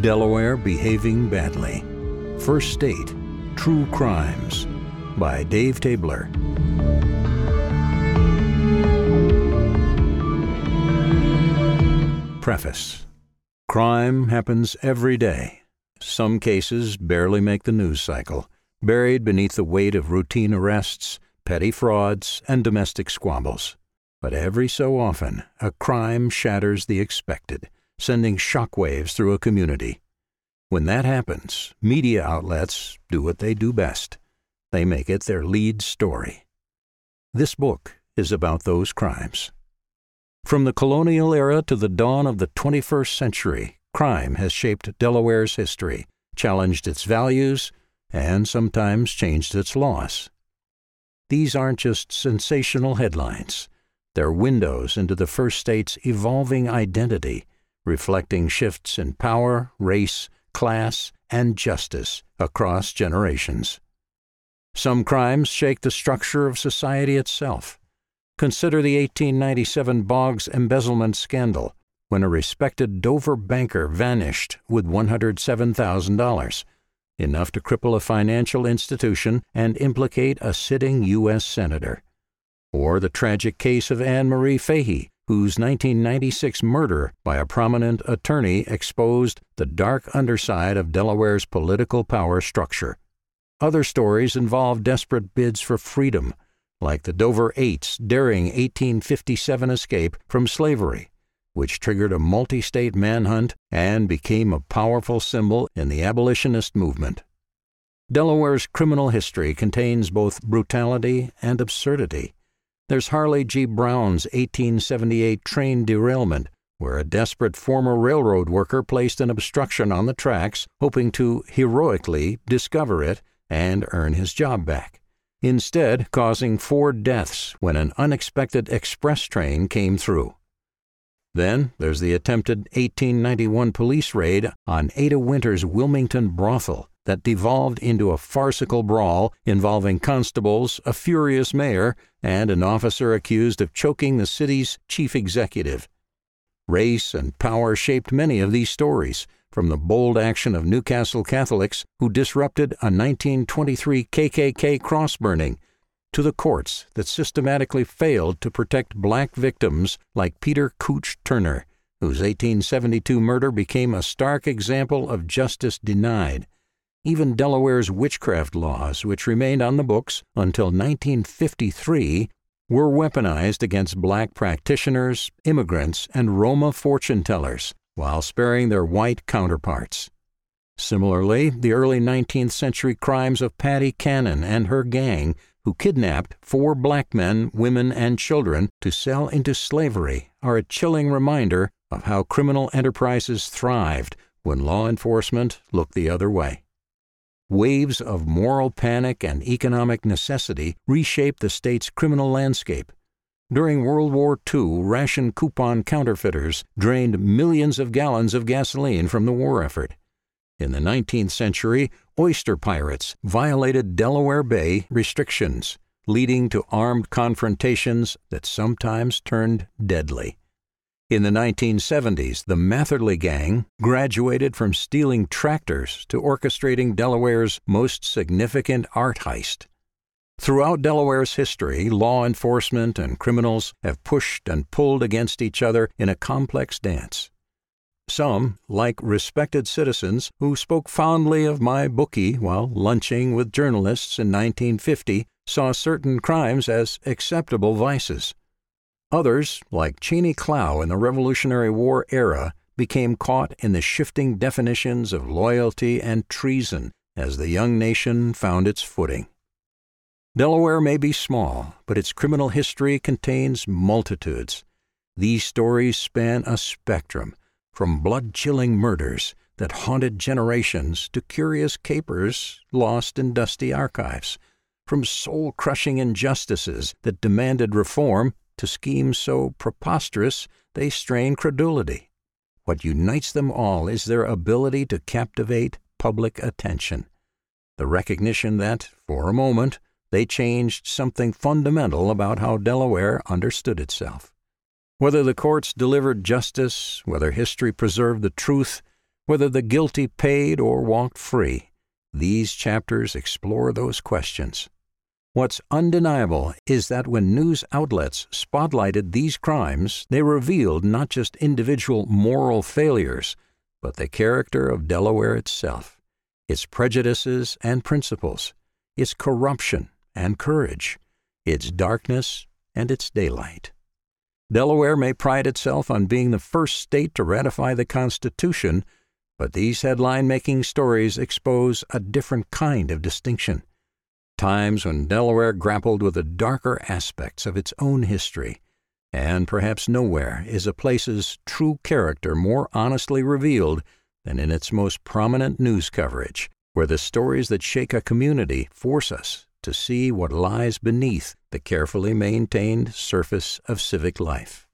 Delaware Behaving Badly. First State, True Crimes by Dave Tabler. Preface. Crime happens every day. Some cases barely make the news cycle, buried beneath the weight of routine arrests, petty frauds, and domestic squabbles. But every so often, a crime shatters the expected, sending shockwaves through a community. When that happens, media outlets do what they do best. They make it their lead story. This book is about those crimes. From the colonial era to the dawn of the 21st century, crime has shaped Delaware's history, challenged its values, and sometimes changed its laws. These aren't just sensational headlines. They're windows into the First State's evolving identity, reflecting shifts in power, race, class, and justice across generations. Some crimes shake the structure of society itself. Consider the 1897 Boggs embezzlement scandal, when a respected Dover banker vanished with $107,000, enough to cripple a financial institution and implicate a sitting U.S. senator. Or the tragic case of Anne Marie Fahey, whose 1996 murder by a prominent attorney exposed the dark underside of Delaware's political power structure. Other stories involve desperate bids for freedom, like the Dover Eight's daring 1857 escape from slavery, which triggered a multi-state manhunt and became a powerful symbol in the abolitionist movement. Delaware's criminal history contains both brutality and absurdity. There's Harley G. Brown's 1878 train derailment, where a desperate former railroad worker placed an obstruction on the tracks, hoping to heroically discover it and earn his job back, instead causing 4 deaths when an unexpected express train came through. Then there's the attempted 1891 police raid on Ada Winter's Wilmington brothel that devolved into a farcical brawl involving constables, a furious mayor, and an officer accused of choking the city's chief executive. Race and power shaped many of these stories, from the bold action of Newcastle Catholics who disrupted a 1923 KKK cross-burning, to the courts that systematically failed to protect black victims like Peter Couch Turner, whose 1872 murder became a stark example of justice denied. Even Delaware's witchcraft laws, which remained on the books until 1953, were weaponized against black practitioners, immigrants, and Roma fortune-tellers, while sparing their white counterparts. Similarly, the early 19th century crimes of Patty Cannon and her gang, who kidnapped 4 black men, women, and children to sell into slavery, are a chilling reminder of how criminal enterprises thrived when law enforcement looked the other way. Waves of moral panic and economic necessity reshaped the state's criminal landscape. During World War II, ration coupon counterfeiters drained millions of gallons of gasoline from the war effort. In the 19th century, oyster pirates violated Delaware Bay restrictions, leading to armed confrontations that sometimes turned deadly. In the 1970s, the Matherly Gang graduated from stealing tractors to orchestrating Delaware's most significant art heist. Throughout Delaware's history, law enforcement and criminals have pushed and pulled against each other in a complex dance. Some, like respected citizens who spoke fondly of my bookie while lunching with journalists in 1950, saw certain crimes as acceptable vices. Others, like Cheney Clow in the Revolutionary War era, became caught in the shifting definitions of loyalty and treason as the young nation found its footing. Delaware may be small, but its criminal history contains multitudes. These stories span a spectrum, from blood-chilling murders that haunted generations to curious capers lost in dusty archives, from soul-crushing injustices that demanded reform to schemes so preposterous they strain credulity. What unites them all is their ability to captivate public attention, the recognition that, for a moment, they changed something fundamental about how Delaware understood itself. Whether the courts delivered justice, whether history preserved the truth, Whether the guilty paid or walked free, these chapters explore those questions. What's undeniable is that when news outlets spotlighted these crimes, they revealed not just individual moral failures, but the character of Delaware itself, its prejudices and principles, its corruption and courage, its darkness and its daylight. Delaware may pride itself on being the first state to ratify the Constitution, but these headline-making stories expose a different kind of distinction. Times when Delaware grappled with the darker aspects of its own history, and perhaps nowhere is a place's true character more honestly revealed than in its most prominent news coverage, where the stories that shake a community force us to see what lies beneath the carefully maintained surface of civic life.